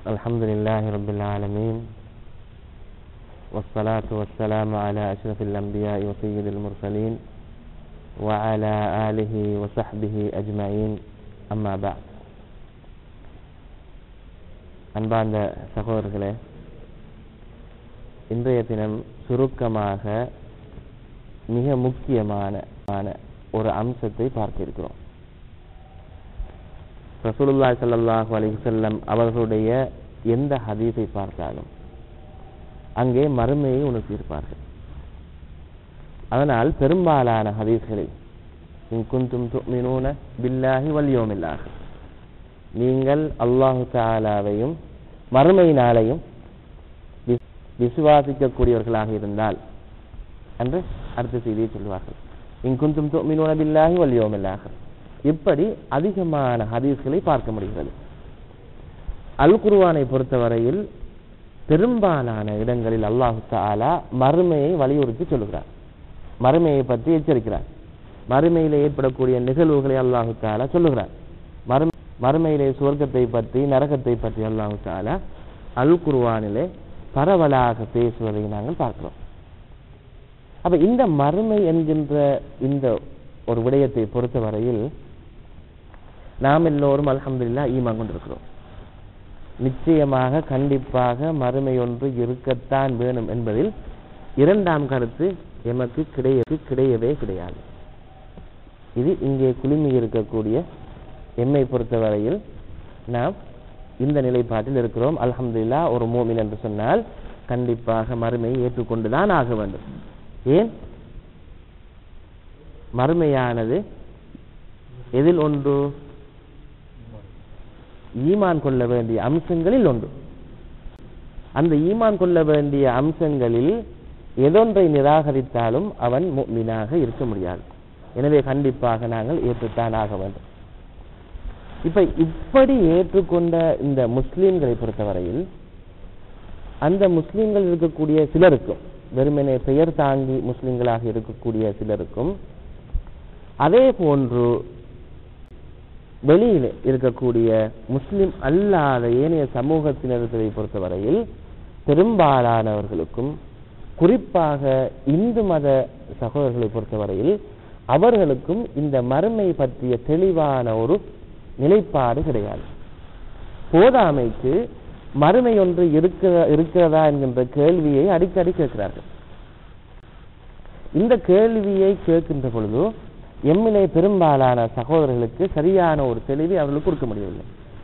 الحمد لله رب العالمين والصلاة والسلام على أشرف الأنبياء وسيد المرسلين وعلى آله وصحبه أجمعين أما بعد. அன்பார்ந்த சகோதரர்களே, இன்றைய தினம் சுருக்கமாக மிக முக்கியமான ஒரு அம்சத்தை பார்க்க இருக்கிறோம். ரசூலுல்லாஹி ஸல்லல்லாஹு அலைஹி வஸல்லம் அவர்களுடைய எந்த ஹதீஸை பார்த்தாலும் அங்கே மறுமையை உணர்த்தியிருப்பார்கள். அதனால் பெரும்பாலான ஹதீஸ்களில் இன் குன்தும் துமினூன பில்லாஹி வல் யௌமில் ஆகிர், நீங்கள் அல்லாஹு தஆலாவையும் மறுமை நாளையும் விசுவாசிக்கக்கூடியவர்களாக இருந்தால் என்று அடுத்த செய்தியை சொல்வார்கள். இன் குன்தும் துமினூன பில்லாஹி வல் யௌமில் ஆகிர். இப்படி அதிகமான ஹதீஸ்களை பார்க்க முடிகிறது. அல் குர்ஆனை பொறுத்தவரையில் பெரும்பாலான இடங்களில் அல்லாஹு தஆலா மறுமையை வலியுறுத்தி சொல்லுகிறார், மறுமையை பற்றி எச்சரிக்கிறார், மறுமையிலே ஏற்படக்கூடிய நிகழ்வுகளை அல்லாஹு தஆலா சொல்லுகிறார். மறுமையிலே சுவர்க்கத்தை பற்றி நரகத்தை பற்றி அல்லாஹு தஆலா அல் குர்ஆனிலே பரவலாக பேசுவதை நாங்கள் பார்க்கிறோம். அப்ப இந்த மறுமை என்கின்ற இந்த ஒரு விடயத்தை பொறுத்தவரையில் நாம் எல்லோரும் அல்ஹம்துலில்லாஹ் ஈமான் கொண்டிருக்கிறோம். நிச்சயமாக கண்டிப்பாக மறுமை ஒன்று இருக்கத்தான் வேணும் என்பதில் இரண்டாம் கருத்து எமக்கு கிடையவே கிடையாது. இது இங்கே குழுமி இருக்கக்கூடிய எம்மை பொறுத்தவரையில் நாம் இந்த நிலைப்பாட்டில் இருக்கிறோம். அல்ஹம்துலில்லாஹ் ஒரு மூமின் என்று சொன்னால் கண்டிப்பாக மறுமையை ஏற்றுக்கொண்டுதான் ஆக வேண்டும். ஏன்? மறுமையானது எதில் ஒன்று? ஈமான் கொள்ள வேண்டிய அம்சங்களில் ஒன்று. அந்த ஈமான் கொள்ள வேண்டிய அம்சங்களில் எதொன்றை நிராகரித்தாலும் அவன் முஃமினாக இருக்க முடியாது. எனவே கண்டிப்பாக நாங்கள் ஏற்றுத்தான் ஆக வேண்டும். இப்படி ஏற்றுக்கொண்ட இந்த முஸ்லீம்களை பொறுத்தவரையில் அந்த முஸ்லீம்கள் இருக்கக்கூடிய சிலருக்கும், வெறுமனே பெயர் தாங்கி முஸ்லீம்களாக இருக்கக்கூடிய சிலருக்கும், அதே போன்று வெளியில் இருக்கக்கூடிய முஸ்லிம் அல்லாத ஏனைய சமூகத்தினர்களை பொறுத்தவரையில் பெரும்பாலானவர்களுக்கும், குறிப்பாக இந்து மத சகோதரர்களை பொறுத்தவரையில் அவர்களுக்கும் இந்த மறுமை பற்றிய தெளிவான ஒரு நிலைப்பாடு கிடையாது. போதாமைக்கு மறுமை ஒன்று இருக்கிறதா என்கின்ற கேள்வியை அடிக்கடி கேட்கிறார்கள். இந்த கேள்வியை கேட்கின்ற பொழுது எம்மிலே பெரும்பாலான சகோதரர்களுக்கு சரியான ஒரு தெளிவை அவர்களுக்கு கொடுக்க முடியவில்லை.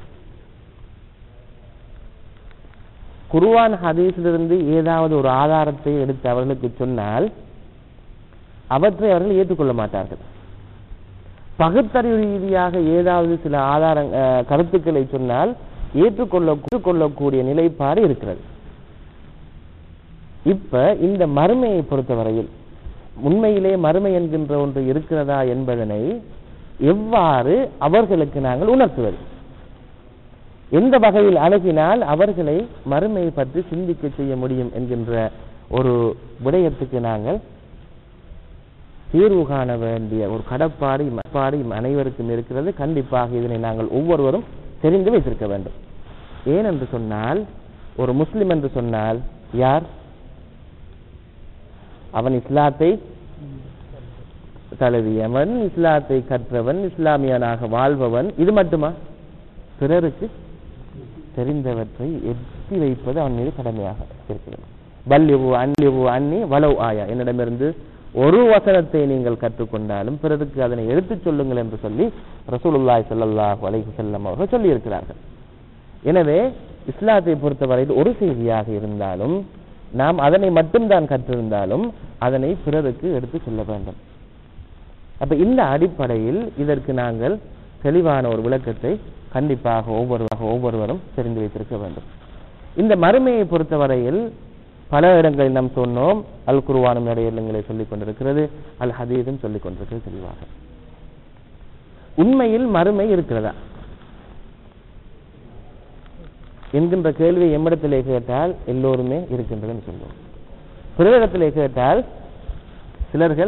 குர்ஆன் ஹதீஸிலிருந்து ஏதாவது ஒரு ஆதாரத்தை எடுத்து அவர்களுக்கு சொன்னால் அவற்றை அவர்கள் ஏற்றுக்கொள்ள மாட்டார்கள். பகுத்தறிவு ரீதியாக ஏதாவது சில கருத்துக்களை சொன்னால் ஏற்றுக்கொள்ளக்கூடிய நிலைப்பாடு இருக்கிறது. இப்ப இந்த மறுமையை பொறுத்தவரையில் உண்மையிலே மறுமை என்கின்ற ஒன்று இருக்கிறதா என்பதனை எவ்வாறு அவர்களுக்கு நாங்கள் உணர்த்துவது? எந்த வகையில் அணுகினால் அவர்களை மறுமையை பற்றி சிந்திக்க செய்ய முடியும் என்கின்ற ஒரு விடயத்துக்கு நாங்கள் தீர்வு காண வேண்டிய ஒரு கடப்பாடு அனைவருக்கும் இருக்கிறது. கண்டிப்பாக இதனை நாங்கள் ஒவ்வொருவரும் தெரிந்து வைத்திருக்க வேண்டும். ஏனென்று சொன்னால், ஒரு முஸ்லிம் என்று சொன்னால் யார்? அவன் இஸ்லாத்தை தழுவியவன், இஸ்லாத்தை கற்றவன், இஸ்லாமியனாக வாழ்பவன். இது மட்டுமா? பிறருக்கு தெரிந்தவற்றை எட்டி வைப்பது அவன் மீது கடமையாக இருக்கிறது. பல்லிவு அன்னி வலவ் ஆயா, என்னிடமிருந்து ஒரு வசனத்தை நீங்கள் கற்றுக்கொண்டாலும் பிறருக்கு அதனை எடுத்துச் சொல்லுங்கள் என்று சொல்லி ரசூலுல்லாஹி ஸல்லல்லாஹு அலைஹி வஸல்லம் அவர்கள் சொல்லி இருக்கிறார்கள். எனவே இஸ்லாத்தை பொறுத்தவரையில் ஒரு செய்தியாக இருந்தாலும் நாம் அதனை மட்டும்தான் கற்றிருந்தாலும் அதனை பிறருக்கு எடுத்து சொல்ல வேண்டும். அப்ப இந்த அடிப்படையில் இதற்கு நாங்கள் தெளிவான ஒரு விளக்கத்தை கண்டிப்பாக ஒவ்வொருவரும் தெரிந்து வைத்திருக்க வேண்டும். இந்த மறுமையை பொறுத்தவரையில் பல இடங்களில் நாம் சொன்னோம், அல் குர்ஆனும் நிறைய இடங்களை சொல்லிக் கொண்டிருக்கிறது, அல் ஹதீஸும் சொல்லிக் கொண்டிருக்கிறது தெளிவாக. உண்மையில் மறுமை இருக்கிறதா என்கின்ற கேள்வியை எம்மிடத்திலே கேட்டால் எல்லோருமே இருக்கின்றதுன்னு சொல்லுவோம். பிறரிடத்திலே கேட்டால் சிலர்கள்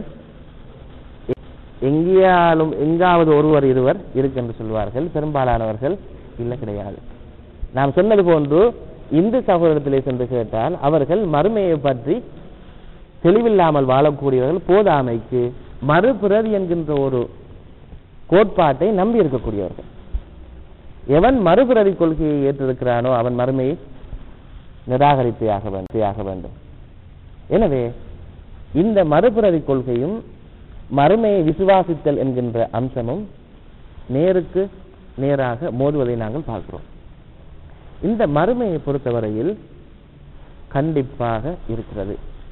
எங்காவது ஒருவர் இருவர் இருக்கு என்று சொல்வார்கள். பெரும்பாலானவர்கள் இல்லை, கிடையாது. நாம் சொன்னது போன்று இந்து சகோதரத்திலே சென்று கேட்டால் அவர்கள் மறுமையை பற்றி தெளிவில்லாமல் வாழக்கூடியவர்கள், போதாமைக்கு மறுபிறவி என்கின்ற ஒரு கோட்பாட்டை நம்பி இருக்கக்கூடியவர்கள். எவன் மறுபிறவி கொள்கையை ஏற்றிருக்கிறானோ அவன் மறுமையை நிராகரித்தாக வேண்டும். எனவே இந்த மறுபிறவி கொள்கையும் மறுமையை விசுவாசித்தல் என்கின்ற அம்சமும் நேருக்கு நேராக மோதுவதை நாங்கள் பார்க்கிறோம். இந்த மறுமையை பொறுத்தவரையில் கண்டிப்பாக இருக்கிறது.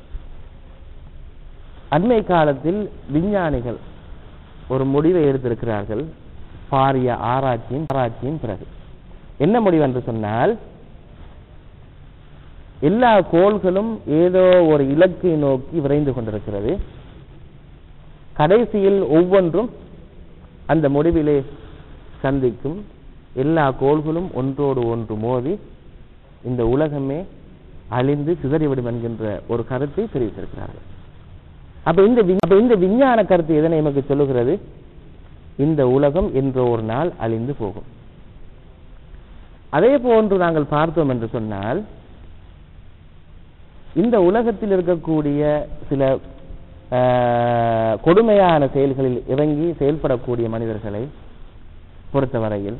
அண்மை காலத்தில் விஞ்ஞானிகள் ஒரு முடிவை எடுத்திருக்கிறார்கள். பாரிய ஆராய்ச்சியின் பிறகு என்ன முடிவு என்று சொன்னால், எல்லா கோள்களும் ஏதோ ஒரு இலக்கை நோக்கி விரைந்து கொண்டிருக்கிறது. கடைசியில் ஒவ்வொன்றும் அந்த முடிவிலே சந்திக்கும். எல்லா கோள்களும் ஒன்றோடு ஒன்று மோதி இந்த உலகமே அழிந்து சிதறிவிடும் என்கின்ற ஒரு கருத்தை தெரிவித்திருக்கிறார்கள். அப்ப இந்த விஞ்ஞான கருத்து எதனை நமக்கு சொல்லுகிறது? இந்த உலகம் என்ற ஒரு நாள் அழிந்து போகும். அதே போன்று நாங்கள் பார்த்தோம் என்று சொன்னால், இந்த உலகத்தில் இருக்கக்கூடிய சில கொடுமையான செயல்களில் இறங்கி செயல்படக்கூடிய மனிதர்களை பொறுத்தவரையில்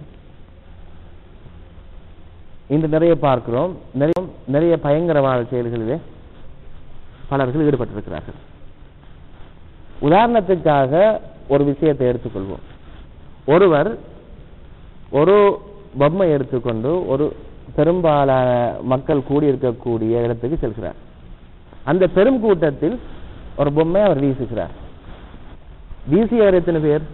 இன்று நிறைய பார்க்கிறோம். நிறைய பயங்கரவாத செயல்களிலே பலர்கள் ஈடுபட்டிருக்கிறார்கள். உதாரணத்துக்காக ஒரு விஷயத்தை எடுத்துக்கொள்வோம். ஒருவர் ஒரு பொம்மை எடுத்துக்கொண்டு ஒரு பெரும்பாலான மக்கள் கூடியிருக்கக்கூடிய இடத்துக்கு செல்கிறார். அந்த பெரும் கூட்டத்தில் ஒரு பொம்மை அவர் வீசுகிறார். வீசியவர் எத்தனை பேர்?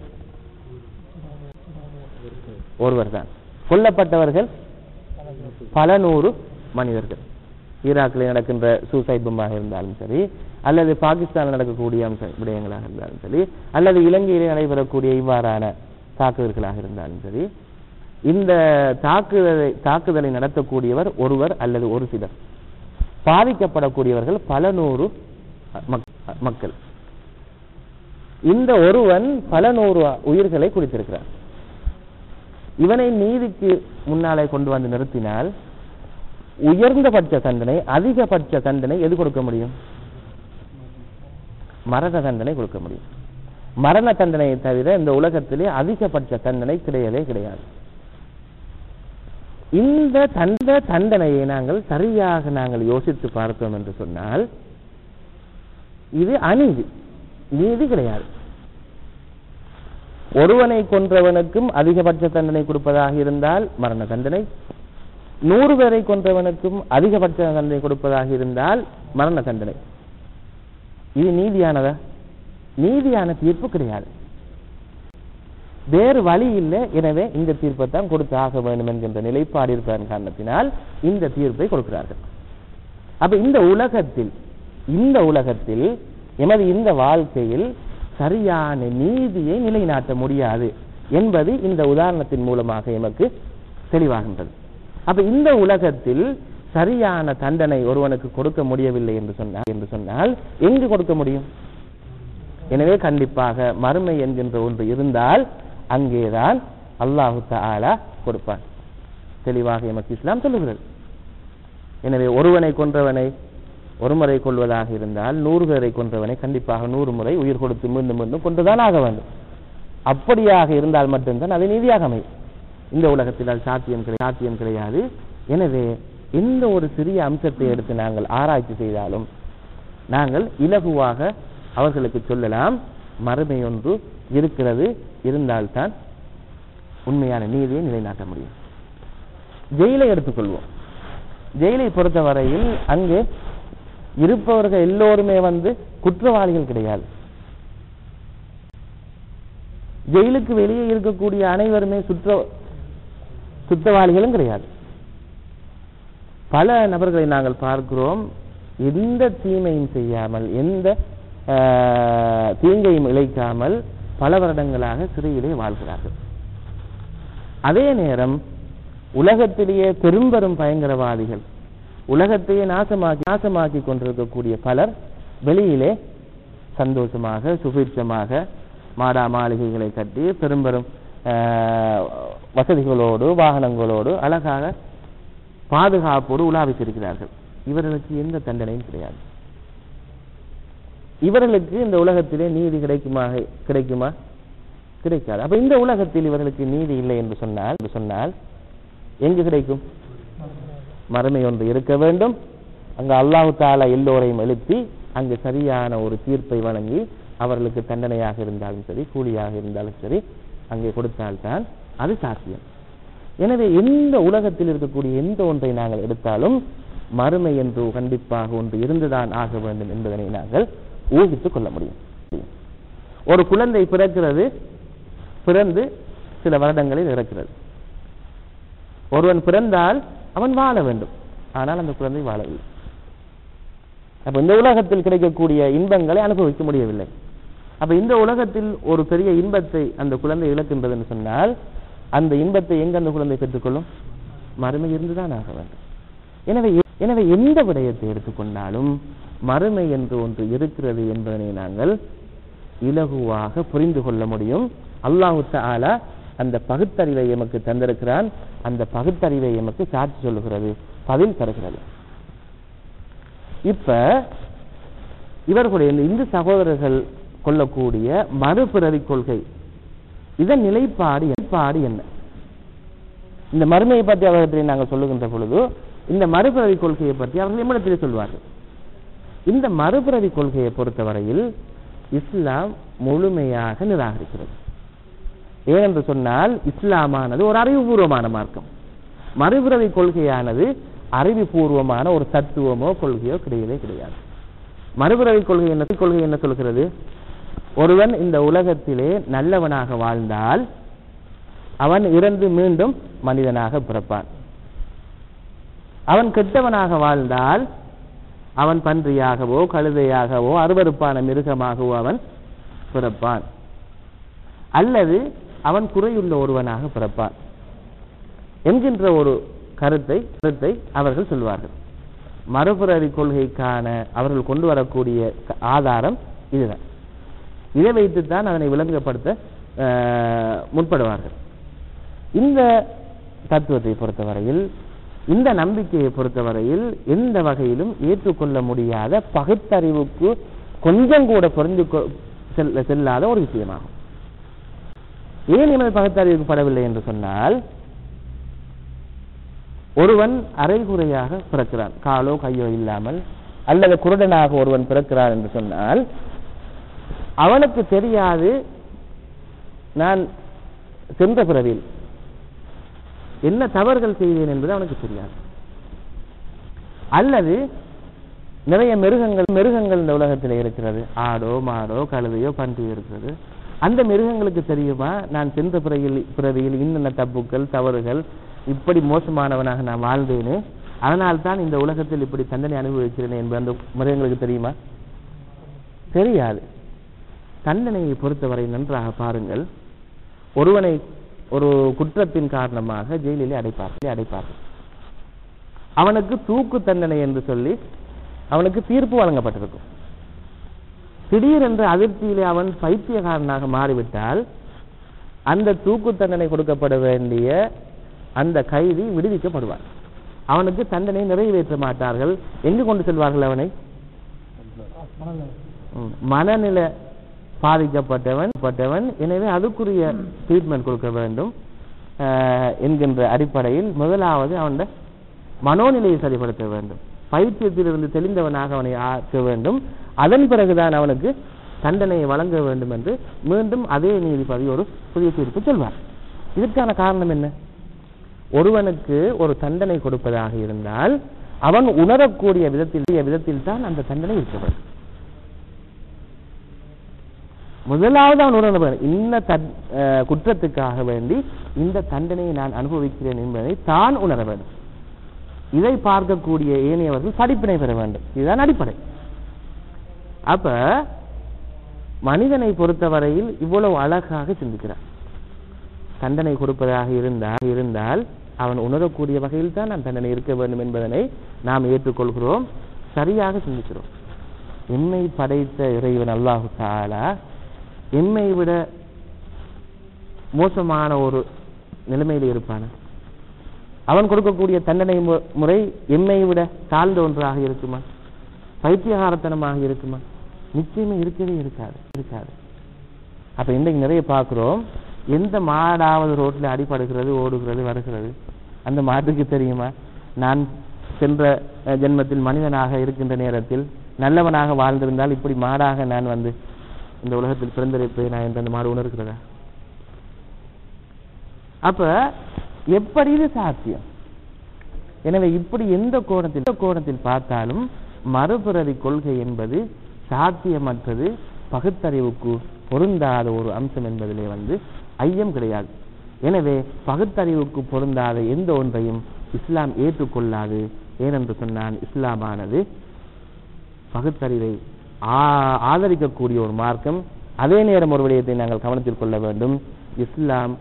ஒருவர் தான். கொல்லப்பட்டவர்கள் பல நூறு மனிதர்கள். ஈராக்கில் நடக்கின்ற சூசைட் பொம்மாக இருந்தாலும் சரி, அல்லது பாகிஸ்தானில் நடக்கக்கூடிய விடயங்களாக இருந்தாலும் சரி, அல்லது இலங்கையிலே நடைபெறக்கூடிய இவ்வாறான தாக்குதல்களாக இருந்தாலும் சரி, இந்த தாக்குதலை நடத்தக்கூடியவர் ஒருவர் அல்லது ஒரு சிலர். பாதிக்கப்படக்கூடியவர்கள் பல நூறு மக்கள். இந்த ஒருவன் பல நூறு உயிர்களை குடித்திருக்கிறார். இவனை நீதிக்கு முன்னாலே கொண்டு வந்து நிறுத்தினால் உயர்ந்தபட்ச தண்டனை, அதிகபட்ச தண்டனை எது கொடுக்க முடியும்? மரண தண்டனை கொடுக்க முடியும். மரண தண்டனையை தவிர இந்த உலகத்திலே அதிகபட்ச தண்டனை கிடையாது. இந்த தண்டனையை நாங்கள் யோசித்து பார்த்தோம் என்று சொன்னால், இது அநீதி, நீதி கிடையாது. ஒருவனை கொன்றவனுக்கும் அதிகபட்ச தண்டனை கொடுப்பதாக இருந்தால் மரண தண்டனை, 100 பேரை கொன்றவனுக்கும் அதிகபட்ச தண்டனை கொடுப்பதாக இருந்தால் மரண தண்டனை. இது நீதியானதா? நீதியான தீர்ப்பு கிடையாது. வேறு வழி இல்லை. எனவே இந்த தீர்ப்பை தான் கொடுத்து ஆக வேண்டும் என்கின்ற நிலைப்பாடு இருப்பதன் காரணத்தினால் இந்த தீர்ப்பை கொடுக்கிறார்கள். அப்ப இந்த உலகத்தில் எமது இந்த வாழ்க்கையில் சரியான நீதியை நிலைநாட்ட முடியாது என்பது இந்த உதாரணத்தின் மூலமாக எமக்கு தெளிவாகின்றது. அப்ப இந்த உலகத்தில் சரியான தண்டனை ஒருவனுக்கு கொடுக்க முடியவில்லை என்று சொன்னால் எங்கு கொடுக்க முடியும்? எனவே கண்டிப்பாக மறுமை என்கின்ற ஒன்று இருந்தால் அங்கேதான் அல்லாஹு தஆலா கொடுப்பான். தெளிவாக எமக்கு இஸ்லாம் சொல்லுகிறது. எனவே ஒருவனை கொன்றவனை ஒரு முறை கொள்வதாக இருந்தால் 100 பேரை கொன்றவனை கண்டிப்பாக 100 முறை உயிர் கொடுத்து மீண்டும் கொண்டுதான் ஆக வேண்டும். அப்படியாக இருந்தால் மட்டும்தான் அது நீதியாக அமையும். இந்த உலகத்தில் அது சாத்தியம் கிடையாது. எனவே எந்த ஒரு சிறிய அம்சத்தை எடுத்து நாங்கள் ஆராய்ச்சி செய்தாலும் நாங்கள் இலகுவாக அவர்களுக்கு சொல்லலாம், மறுமை ஒன்று இருக்கிறது, இருந்தால்தான் உண்மையான நீதியை நிலைநாட்ட முடியும். ஜெயிலை எடுத்துக்கொள்வோம். ஜெயிலை பொறுத்தவரையில் அங்கே இருப்பவர்கள் எல்லோருமே குற்றவாளிகள் கிடையாது. ஜெயிலுக்கு வெளியே இருக்கக்கூடிய அனைவருமே குற்றவாளிகளும் கிடையாது. பல நபர்களை நாங்கள் பார்க்கிறோம், எந்த தீமையும் செய்யாமல், எந்த தீங்கையும் இழைக்காமல் பல வருடங்களாக சிறையிலே வாழ்கிறார்கள். அதே நேரம் உலகத்திலேயே பெரும்பெரும் பயங்கரவாதிகள், உலகத்தையே நாசமாக்கி கொண்டிருக்கக்கூடிய பலர் வெளியிலே சந்தோஷமாக சுபீட்சமாக மாடா மாளிகைகளை கட்டி பெரும்பெரும் வசதிகளோடு வாகனங்களோடு அழகாக பாதுகாப்போடு உலாவித்திருக்கிறார்கள். இவர்களுக்கு எந்த தண்டனையும் கிடையாது. இவர்களுக்கு இந்த உலகத்திலே நீதி கிடைக்குமா? கிடைக்காது. அப்ப இந்த உலகத்தில் இவர்களுக்கு நீதி இல்லை என்று சொன்னால் எங்கு கிடைக்கும்? மறுமை ஒன்று இருக்க வேண்டும். அங்கு அல்லாஹு தஆலா எல்லோரையும் எழுப்பி அங்கு சரியான ஒரு தீர்ப்பை வழங்கி அவர்களுக்கு தண்டனையாக இருந்தாலும் சரி, கூலியாக இருந்தாலும் சரி, அங்கே கொடுத்தால்தான் அது சாத்தியம். எனவே எந்த உலகத்தில் இருக்கக்கூடிய எந்த ஒன்றை நாங்கள் எடுத்தாலும் மறுமை என்று கண்டிப்பாக ஒன்று இருந்துதான் ஆக வேண்டும் என்பதனை நாங்கள் ஊகித்துக் கொள்ள முடியும். ஒரு குழந்தை பிறந்து சில வருடங்களில் இறக்கிறது. ஒருவன் பிறந்தால் அவன் வாழ வேண்டும், ஆனால் அந்த குழந்தை வாழவில்லை. அப்ப இந்த உலகத்தில் கிடைக்கக்கூடிய இன்பங்களை அனுபவிக்க முடியவில்லை. அப்ப இந்த உலகத்தில் ஒரு பெரிய இன்பத்தை அந்த குழந்தை இழக்கின்றது என்று சொன்னால் அந்த இன்பத்தை எங்க அந்த குழந்தை பெற்றுக்கொள்ளும்? மறுமை இருந்துதான் ஆக வேண்டும். எனவே எந்த விடயத்தை எடுத்துக்கொண்டாலும் மறுமை என்று ஒன்று இருக்கிறது என்பதனை நாங்கள் இலகுவாக புரிந்து கொள்ள முடியும். அல்லாஹு தஆலா அந்த பகுத்தறிவை எமக்கு தந்திருக்கிறான். அந்த பகுத்தறிவை எமக்கு சாட்சி சொல்லுகிறது, பதில் தருகிறது. இப்ப இவர்களுடைய இந்து சகோதரர்கள் கொள்ளக்கூடிய மறுபிறவி கொள்கை, இதன் நிலைப்பாடு என்ன? இந்த மறுமையை பற்றி அவர்களை நாங்கள் சொல்லுகின்ற பொழுது இந்த மறுபிறவி கொள்கையை பற்றி அவர்கள் எம்மிடத்திலே சொல்வார்கள். இந்த மறுபிறவி கொள்கையை பொறுத்தவரையில் இஸ்லாம் முழுமையாக நிராகரிக்கிறது. ஏனென்று சொன்னால் இஸ்லாமானது ஒரு அறிவுபூர்வமான மார்க்கம். மறுபிறவி கொள்கையானது அறிவுபூர்வமான ஒரு தத்துவமோ கொள்கையோ கிடையாது. மறுபிறவி கொள்கை என்ன சொல்கிறது? ஒருவன் இந்த உலகத்திலே நல்லவனாக வாழ்ந்தால் அவன் இறந்து மீண்டும் மனிதனாக பிறப்பான். அவன் கெட்டவனாக வாழ்ந்தால் அவன் பன்றியாகவோ கழுதையாகவோ அருவருப்பான மிருகமாகவோ அவன் பிறப்பான், அல்லது அவன் குறையுள்ள ஒருவனாக பிறப்பான் என்கின்ற ஒரு கருத்தை அவர்கள் சொல்வார்கள். மறுபிறவி கொள்கைக்கான அவர்கள் கொண்டு வரக்கூடிய ஆதாரம் இதுதான். இதை வைத்துத்தான் அதனை விளங்கப்படுத்த முற்படுவார்கள். இந்த தத்துவத்தை பொறுத்தவரையில், இந்த நம்பிக்கையை பொறுத்தவரையில் எந்த வகையிலும் ஏற்றுக்கொள்ள முடியாத, பகுத்தறிவுக்கு கொஞ்சம் கூட புரிந்து செல்லாத ஒரு விஷயமாகும். ஏன் எமது பகுத்தறிவுக்கு படவில்லை என்று சொன்னால், ஒருவன் அரைகுறையாக பிறக்கிறான், காலோ கையோ இல்லாமல், அல்லது குருடனாக ஒருவன் பிறக்கிறான் என்று சொன்னால் அவனுக்கு தெரியாது நான் சென்ற பிறவில் என்ன தவறுகள் செய்தேன் என்பது அவனுக்கு தெரியாது. அல்லது நிறைய மிருகங்கள் இந்த உலகத்தில் இருக்கிறது, ஆடோ மாடோ கழுதையோ பன்றியோ இருக்கிறது. அந்த மிருகங்களுக்கு தெரியுமா நான் சென்ற பிறவியில் இன்னென்ன தப்புக்கள் தவறுகள், இப்படி மோசமானவனாக நான் வாழ்ந்தேனே, அதனால்தான் இந்த உலகத்தில் இப்படி தண்டனை அனுபவிக்கிறேன் என்பது அந்த மிருகங்களுக்கு தெரியுமா? தெரியாது. தண்டனையை பொறுத்தவரை நன்றாக பாருங்கள். ஒருவனை ஒரு குற்றத்தின் காரணமாக ஜெயிலிலே அடைப்பார்கள். அவனுக்கு தூக்கு தண்டனை என்று சொல்லி அவனுக்கு தீர்ப்பு வழங்கப்பட்டிருக்கும். திடீரென்று அதிர்ச்சியிலே அவன் பைத்தியக்காரனாக மாறிவிட்டால் அந்த தூக்கு தண்டனை கொடுக்கப்பட வேண்டிய அந்த கைதி விடுவிக்கப்படுவான். அவனுக்கு தண்டனை நிறைவேற்ற மாட்டார்கள். எங்கு கொண்டு செல்வார்கள் அவனை? மனநிலை பாதிக்கப்பட்டவன். எனவே அதுக்குரிய ட்ரீட்மெண்ட் கொடுக்க வேண்டும் என்கின்ற அடிப்படையில் முதலாவது அவனுடைய மனோநிலையை சரிப்படுத்த வேண்டும். பைத்தியத்திலிருந்து தெளிந்தவனாக அவனை ஆக்க வேண்டும். அதன் பிறகுதான் அவனுக்கு தண்டனையை வழங்க வேண்டும் என்று மீண்டும் அதே நீதிபதி ஒரு புதிய தீர்ப்பு சொல்வார். இதற்கான காரணம் என்ன? ஒருவனுக்கு ஒரு தண்டனை கொடுப்பதாக இருந்தால் அவன் உணரக்கூடிய விதத்தில் தான் அந்த தண்டனை இருக்க வேண்டும். முதலாவது அவன் உணர வேண்டும், இந்த குற்றத்துக்காக வேண்டி இந்த தண்டனையை நான் அனுபவிக்கிறேன் என்பதை தான் உணர வேண்டும். இதை பார்க்கக்கூடிய ஏனையவர்கள் படிப்பினை பெற வேண்டும். இதுதான் அடிப்படை. அப்ப மனிதனை பொறுத்தவரையில் இவ்வளவு அழகாக சிந்திக்கிறார். தண்டனை கொடுப்பதாக இருந்தால் அவன் உணரக்கூடிய வகையில் தான் நான் தண்டனை இருக்க வேண்டும் என்பதனை நாம் ஏற்றுக்கொள்கிறோம், சரியாக சிந்திக்கிறோம். எம்மை படைத்த இறைவன் அல்லாஹு தஆலா எம்மை விட மோசமான ஒரு நிலைமையில் இருப்பான? அவன் கொடுக்கக்கூடிய தண்டனை முறை எம்மை விட தாழ்ந்த ஒன்றாக இருக்குமா? பைத்தியகாரத்தனமாக இருக்குமா? நிச்சயமே இருக்கவே இருக்காது. அப்ப இன்றைக்கு நிறைய பார்க்கிறோம், எந்த மாடாவது ரோட்ல அடிபடுகிறது, ஓடுகிறது, வருகிறது, அந்த மாட்டுக்கு தெரியுமா நான் சென்ற ஜென்மத்தில் மனிதனாக இருக்கின்ற நேரத்தில் நல்லவனாக வாழ்ந்திருந்தால் இப்படி மாடாக நான் வந்து இந்த உலகத்தில் பிறந்திருப்பேன் நான் என்று அந்த மாடு உணர்கிறதா? அப்ப எப்படி இது சாத்தியம்? எனவே இப்படி எந்த கோணத்தில் பார்த்தாலும் மறுபிறவி கொள்கை என்பது சாத்தியமற்றது, பகுத்தறிவுக்கு பொருந்தாத ஒரு அம்சம் என்பதிலே வந்து ஐயம் கிடையாது. எனவே பகுத்தறிவுக்கு பொருந்தாத எந்த ஒன்றையும் இஸ்லாம் ஏற்றுக்கொள்ளாது. ஏனென்று சொன்னால் இஸ்லாமானது பகுத்தறிவை ஆதரிக்கக்கூடிய ஒரு மார்க்கம். அதே நேரம் ஒரு விடயத்தை நாங்கள் கவனத்தில் கொள்ள வேண்டும், இஸ்லாம்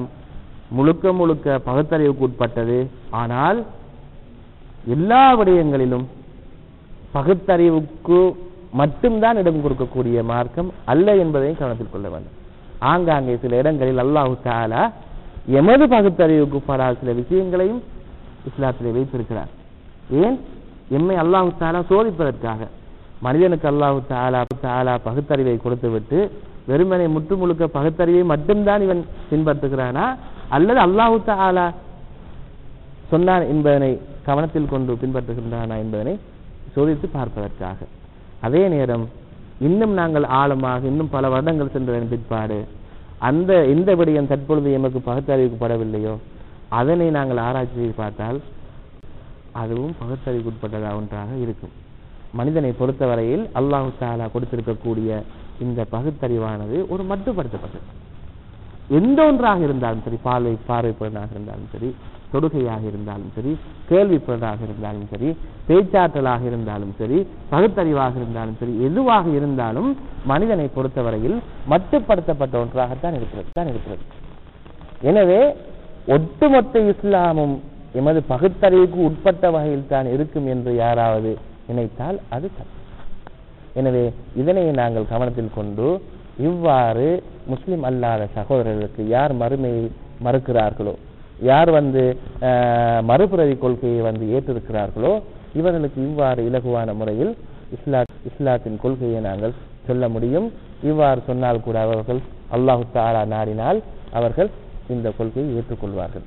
முழுக்க பகுத்தறிவுக்கு உட்பட்டது. ஆனால் எல்லா விடயங்களிலும் பகுத்தறிவுக்கு மட்டும்தான் இடம் கொடுக்கக்கூடிய மார்க்கம் அல்ல என்பதையும் கவனத்தில் கொள்ள வேண்டும். ஆங்காங்கே சில இடங்களில் அல்லாஹு தஆலா எமது பகுத்தறிவுக்கு படாத சில விஷயங்களையும் இஸ்லாத்திலே வைத்திருக்கிறார். ஏன்? எம்மை அல்லாஹு தஆலா சோதிப்பதற்காக. மனிதனுக்கு அல்லாஹு தஆலா பகுத்தறிவை கொடுத்துவிட்டு வெறுமனை முழுக்க பகுத்தறிவை மட்டும்தான் இவன் பின்பற்றுகிறானா, அல்லது அல்லாஹு தஆலா சொன்னான் என்பதனை கவனத்தில் கொண்டு பின்பற்றுகின்றானா என்பதனை சோதித்து பார்ப்பதற்காக. அதே நேரம் இன்னும் நாங்கள் ஆழமாக இன்னும் பல வருடங்கள் சென்றதன் பிற்பாடு அந்த எந்த விடயம் தற்பொழுது எமக்கு பகுத்தறிவுக்குப்படவில்லையோ அதனை நாங்கள் ஆராய்ச்சி செய்து பார்த்தால் அதுவும் பகுத்தறிவுக்கு உட்பட்டதா ஒன்றாக இருக்கும். மனிதனை பொறுத்தவரையில் அல்லாஹு தஆலா கொடுத்திருக்கக்கூடிய இந்த பகுத்தறிவானது ஒரு மட்டுப்படுத்தப்பட்டது. எந்த ஒன்றாக இருந்தாலும் சரி, பார்வைப்படனாக இருந்தாலும் சரி, தொடுகையாக இருந்தாலும் சரி, கேள்விப்படனாக இருந்தாலும் சரி, பேச்சாற்றலாக இருந்தாலும் சரி, பகுத்தறிவாக இருந்தாலும் சரி, எதுவாக இருந்தாலும் மனிதனை பொறுத்தவரையில் மட்டுப்படுத்தப்பட்ட ஒன்றாகத்தான் இருக்கிறது. எனவே ஒட்டுமொத்த இஸ்லாமும் எமது பகுத்தறிவுக்கு உட்பட்ட வகையில் தான் இருக்கும் என்று யாராவது நினைத்தால் அது தப்பு. எனவே இதனை நாங்கள் கவனத்தில் கொண்டு இவ்வாறு முஸ்லிம் அல்லாத சகோதரர்களுக்கு யார் மறுமையை மறுக்கிறார்களோ, யார் வந்து மறுபிறவி கொள்கையை வந்து ஏற்றிருக்கிறார்களோ இவர்களுக்கு இவ்வாறு இலகுவான முறையில் இஸ்லாத்தின் கொள்கையை நாங்கள் சொல்ல முடியும். இவ்வாறு சொன்னால் கூட அவர்கள் அல்லாஹு தஆலா நாடினால் அவர்கள் இந்த கொள்கையை ஏற்றுக்கொள்வார்கள்.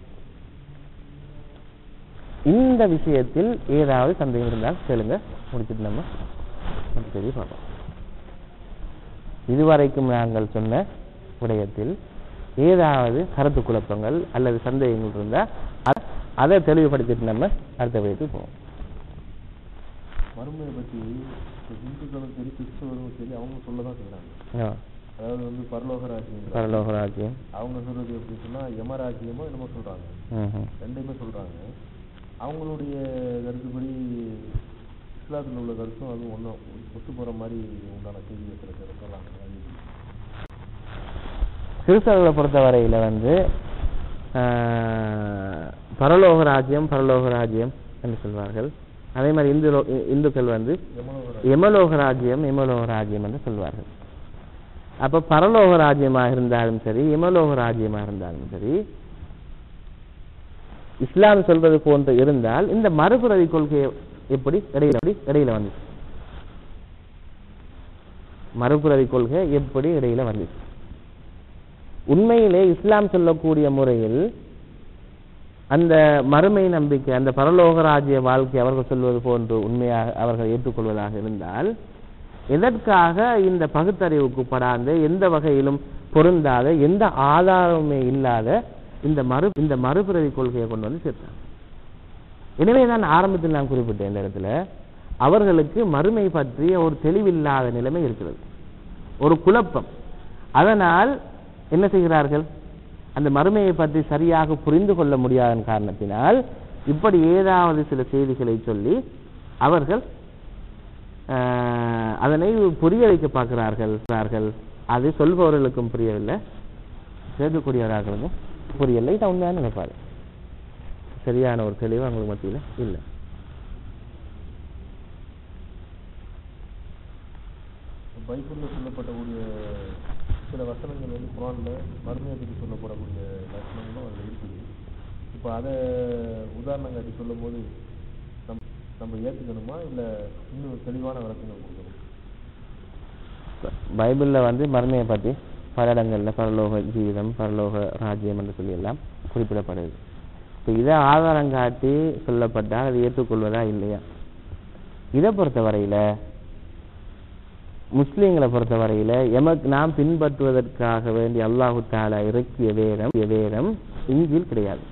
இந்த விஷயத்தில் ஏதாவது சந்தேகம் இருந்தால் கேளுங்க, முடிச்சுட்டு நம்ம சரி பார்ப்போம். இதுவரைக்கும் நாங்கள் சொன்ன விடயத்தில் ஏதாவது கருத்து குழப்பங்கள் அல்லது சந்தேகங்கள் இருந்தால் அதை தெளிவுபடுத்திட்டு நம்ம அடுத்த விடயத்துக்கு போவோம். மறுமையை பற்றி இந்துக்களும் சரி கிறிஸ்தவரும் சரி அவங்க சொல்லதான் செய்யறாங்க. அதாவது வந்து பரலோக ராஜ்யம் அவங்க சொல்றது எப்படி சொன்னா யமராஜ்யமோ என்னமோ சொல்றாங்க, ரெண்டுமே சொல்றாங்க. அவங்களுடைய கருத்துப்படி இஸ்லாத்தில் உள்ள கருத்தும் அதுவும் ஒன்றும் ஒத்து போற மாதிரி உண்டான செய்தியை சொல்றாங்க. கிறிஸ்தவர்களை பொறுத்தவரையில வந்து பரலோக ராஜ்யம் என்று சொல்வார்கள். அதே மாதிரி இந்துக்கள் வந்து எமலோக ராஜ்யம் என்று சொல்வார்கள். அப்ப பரலோக ராஜ்யமாக இருந்தாலும் சரி, எமலோக ராஜ்யமாக இருந்தாலும் சரி, இஸ்லாம் சொல்வது போன்று இருந்தால் இந்த மறுபிறவி கொள்கையை எப்படி இடையில வந்துச்சு? மறுபிறவி கொள்கை எப்படி இடையில வந்துச்சு? உண்மையிலே இஸ்லாம் சொல்லக்கூடிய முறையில் அந்த மறுமை நம்பிக்கை, அந்த பரலோக ராஜ்ய வாழ்க்கை அவர்கள் சொல்வது போன்று உண்மையாக அவர்கள் ஏற்றுக்கொள்வதாக இருந்தால் எதற்காக இந்த பகுத்தறிவுக்கு படாத, எந்த வகையிலும் பொருந்தாத, எந்த ஆதாரமுமே இல்லாத இந்த மறுபிறவி கொள்கையை கொண்டு வந்து சேர்த்தாங்க. எனவே நான் ஆரம்பத்தில் நான் குறிப்பிட்டேன், இந்த இடத்துல அவர்களுக்கு மறுமை பற்றிய ஒரு தெளிவில்லாத நிலைமை இருக்கிறது, ஒரு குழப்பம். அதனால் என்ன செய்கிறார்கள்? அந்த மறுமையை பற்றி சரியாக புரிந்து கொள்ள முடியாத காரணத்தினால் இப்படி ஏதாவது சில செய்திகளை சொல்லி அவர்கள் அதனை புரிய வைக்க பார்க்கிறார்கள். அது சொல்பவர்களுக்கும் புரியவில்லை, கேட்கக்கூடியவர்களுக்கும் புரியவில்லை. இதை உண்மையான நினைப்பாரு. சரியான ஒரு தெளிவு அவங்களுக்கு மத்தியில் இல்லை. பைபிள்ல சொல்லப்படக்கூடிய சில வசனங்கள் வந்து குர்ஆன்ல மறுமையை பற்றி சொல்லப்படக்கூடிய வசனங்களும் அதில் இருக்குது. இப்போ அதை உதாரணம் காட்டி சொல்லும் போது நம்ம ஏற்றுக்கணுமா இல்லை இன்னும் தெளிவான விளக்கங்கள் கொடுக்கணும்? பைபிளில் வந்து மறுமையை பற்றி பல இடங்களில் பரலோக ஜீவிதம், பரலோக ராஜ்யம் என்று சொல்லி எல்லாம் குறிப்பிடப்படுது. இப்போ இதை ஆதாரம் காட்டி சொல்லப்பட்டால் அதை ஏற்றுக்கொள்வதா இல்லையா? இதை பொறுத்தவரையில், முஸ்லீம்களை பொறுத்தவரையில் எமக்கு நாம் பின்பற்றுவதற்காக வேண்டி அல்லாஹு தஆலா இறக்கிய வேதம் இஞ்சில் கிடையாது.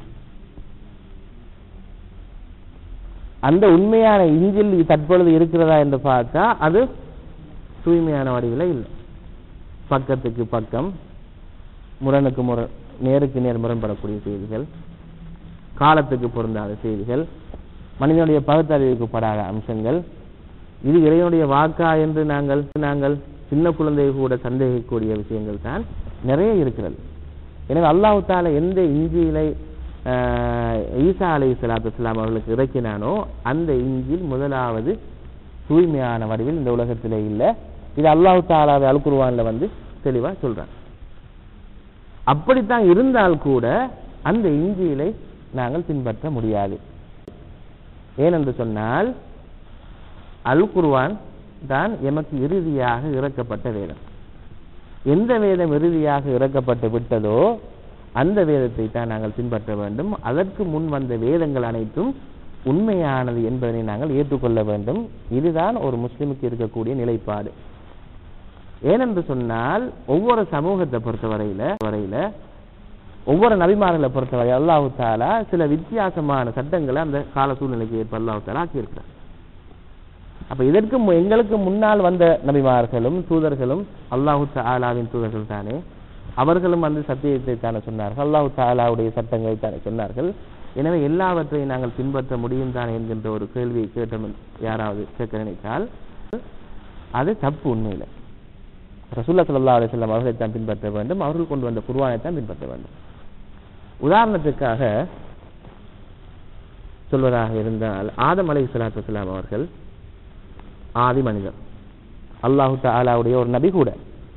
அந்த உண்மையான இஞ்சில் தற்பொழுது இருக்கிறதா என்று பார்த்தா அது தூய்மையான வடிவில் இல்லை. பக்கத்துக்கு பக்கம், முரணுக்கு முரண், நேருக்கு நேர் முரண்படக்கூடிய செய்திகள், காலத்துக்கு பொருந்தாத செய்திகள், மனிதனுடைய பகுத்தறிவுக்குப்படாத அம்சங்கள், இது இறைவனுடைய வாக்கா என்று நாங்கள் சின்ன குழந்தை கூட சந்தேகிக்கக்கூடிய விஷயங்கள் தான் நிறைய இருக்கிறது. எனவே அல்லாஹ் தஆலா எந்த இஞ்சிலை ஈசா அலைஹிஸ்ஸலாத்து வஸ்ஸலாம் அவர்களுக்கு இறக்கினானோ அந்த இஞ்சில் முதலாவது தூய்மையான வடிவில் இந்த உலகத்திலே இல்லை. இது அல்லாஹ் தஆலாவை அல் குர்ஆன்ல வந்து தெளிவாக சொல்றாங்க. அப்படித்தான் இருந்தால் கூட அந்த இஞ்சிலை நாங்கள் பின்பற்ற முடியாது. ஏனென்று சொன்னால் அல் குர்ஆன் தான் எமக்கு இறுதியாக இறக்கப்பட்ட வேதம். எந்த வேதம் இறுதியாக இறக்கப்பட்டு விட்டதோ அந்த வேதத்தை தான் நாங்கள் பின்பற்ற வேண்டும். அதற்கு முன் வந்த வேதங்கள் அனைத்தும் உண்மையானது என்பதனை நாங்கள் ஏற்றுக்கொள்ள வேண்டும். இதுதான் ஒரு முஸ்லிமுக்கு இருக்கக்கூடிய நிலைப்பாடு. ஏனென்று சொன்னால் ஒவ்வொரு சமூகத்தை பொறுத்தவரையில ஒவ்வொரு நபிமார்களை பொறுத்தவரை அல்லாஹ் தஆலா சில வித்தியாசமான சட்டங்களை அந்த கால சூழ்நிலைக்கு ஏற்ப அல்லாஹ் தஆலா ஆக்கியிருக்கிறார். அப்ப இதற்கு எங்களுக்கு முன்னால் வந்த நபிமார்களும் தூதர்களும் அல்லாஹ் தஆலாவின் தூதர்கள் தானே, அவர்களும் வந்து சத்தியத்தை தானே சொன்னார்கள், அல்லாஹ் தஆலாவுடைய சட்டங்களை தானே சொன்னார்கள். எனவே எல்லாவற்றையும் நாங்கள் பின்பற்ற முடியும் தானே என்கின்ற ஒரு கேள்வியை கேட்டோம் யாராவது கேட்க நினைத்தால் அது தப்பு. உண்மையில ரசூலுல்லாஹி ஸல்லல்லாஹு அலைஹி வஸல்லம் அவர்களை தான் பின்பற்ற வேண்டும், அவர்கள் கொண்டு வந்த குர்ஆனை தான் பின்பற்ற வேண்டும். உதாரணத்துக்காக சொல்வதாக இருந்தால் ஆதம் அலைஹிஸ்ஸலாத்து வஸ்ஸலாம் அவர்கள் ஆதி மனிதர், அல்லாஹ் தஆலாவுடைய ஒரு நபி கூட.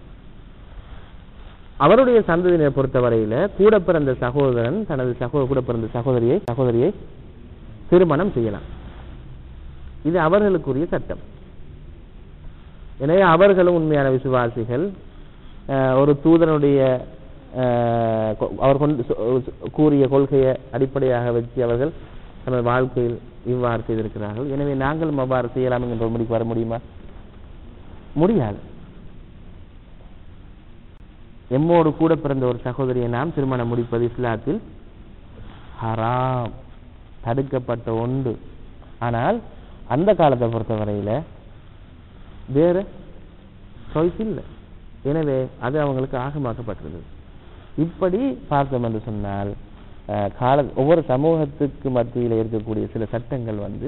அவருடைய சந்ததியினை பொறுத்தவரையில கூட பிறந்த சகோதரன் தனது கூட பிறந்த சகோதரியை திருமணம் செய்யலாம். இது அவர்களுக்குரிய சட்டம். எனவே அவர்களும் உண்மையான விசுவாசிகள். ஒரு தூதனுடைய அவர் கூறிய கொள்கையை அடிப்படையாக வச்சு அவர்கள் தனது வாழ்க்கையில் இவ்வாறு செய்திருக்கிறார்கள். எனவே நாங்களும் அவ்வாறு செய்யலாம் என்ற முடிவுக்கு வர முடியுமா? முடியாது. எம்மோடு கூட பிறந்த ஒரு சகோதரியை நாம் திருமணம் முடிப்பது இஸ்லாத்தில் ஹராம், தடுக்கப்பட்ட ஒன்று. ஆனால் அந்த காலத்தை பொறுத்தவரையில வேற சாய்ஸ் இல்லை. எனவே அது அவங்களுக்கு ஆகமாக்கப்பட்டிருந்தது. இப்படி பார்த்தோம் என்று சொன்னால் ஒவ்வொரு சமூகத்துக்கு மத்தியில் இருக்கக்கூடிய சில சட்டங்கள் வந்து